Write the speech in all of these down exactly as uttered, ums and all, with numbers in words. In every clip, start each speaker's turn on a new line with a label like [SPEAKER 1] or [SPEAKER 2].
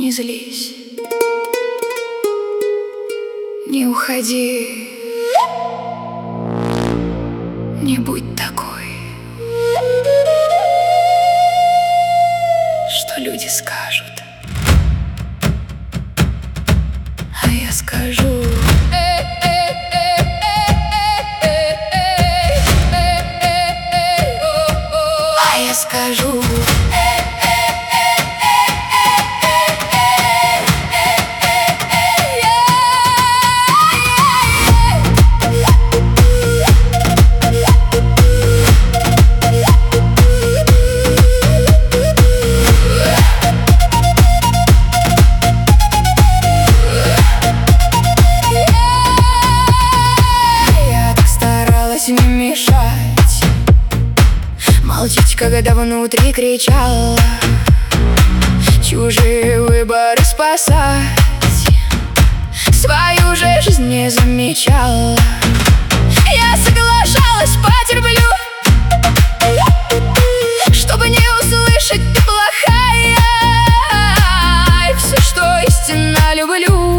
[SPEAKER 1] не злись, не уходи, не будь такой. Что люди скажут, а я скажу. А я скажу. Не мешать, молчать, когда внутри кричала, чужие выборы спасать, свою же жизнь не замечала. Я соглашалась, потерплю, чтобы не услышать ты плохая, и все, что истинно люблю,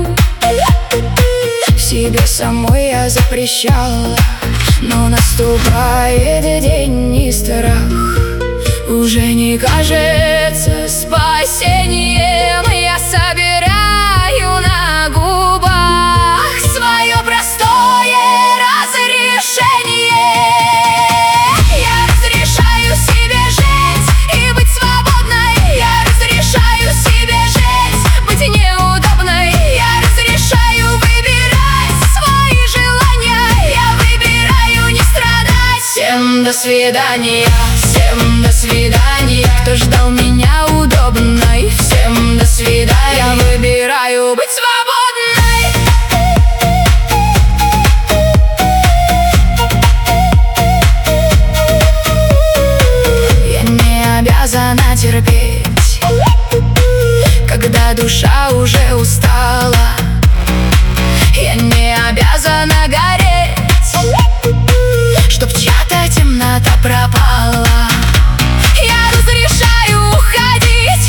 [SPEAKER 1] себе самой я запрещала. Но наступает день, и страх уже не кажется спасением. Я собираю на губах свое простое разрешение. Я разрешаю себе жить и быть свободной. Я разрешаю себе жить, быть неудобной. Я разрешаю выбирать свои желания. Я выбираю не страдать. Всем до свидания, всем до свидания, кто ждал меня удобной. Всем до свидания, я выбираю быть свободной. Я не обязана терпеть, когда душа уже устала. Я не обязана гореть, чтоб чья-то темнота пропала. Я разрешаю уходить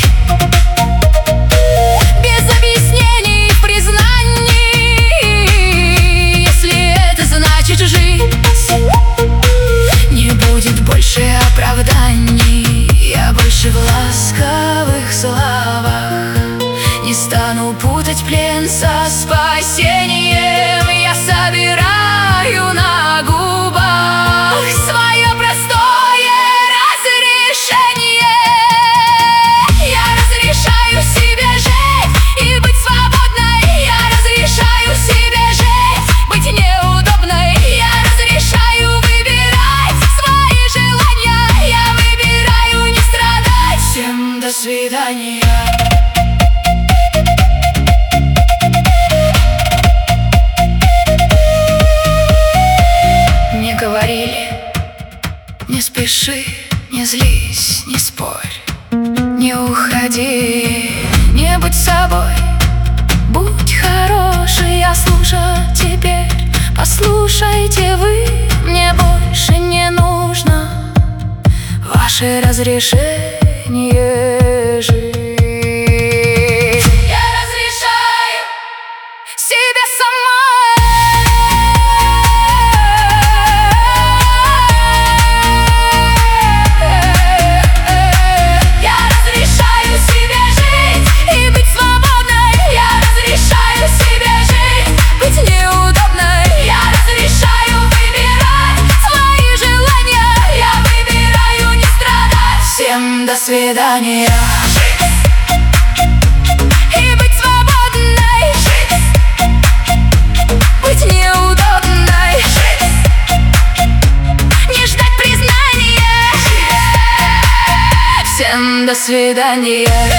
[SPEAKER 1] без объяснений и признаний. Если это значит жить, не будет больше оправданий. Я больше в ласковых словах не стану путать плен со спасением. Я собираю на губах свое простое разрешение. Я разрешаю себе жить и быть свободной. Я разрешаю себе жить, быть неудобной. Я разрешаю выбирать свои желания. Я выбираю не страдать. Всем до свидания. Не спеши, не злись, не спорь, не уходи, не будь собой, будь хороший, я слушаю теперь. Послушайте вы, мне больше не нужно ваше разрешение жить. Я разрешаю себе самой. До свидания. И быть свободной, быть неудобной, не ждать признания. Всем до свидания.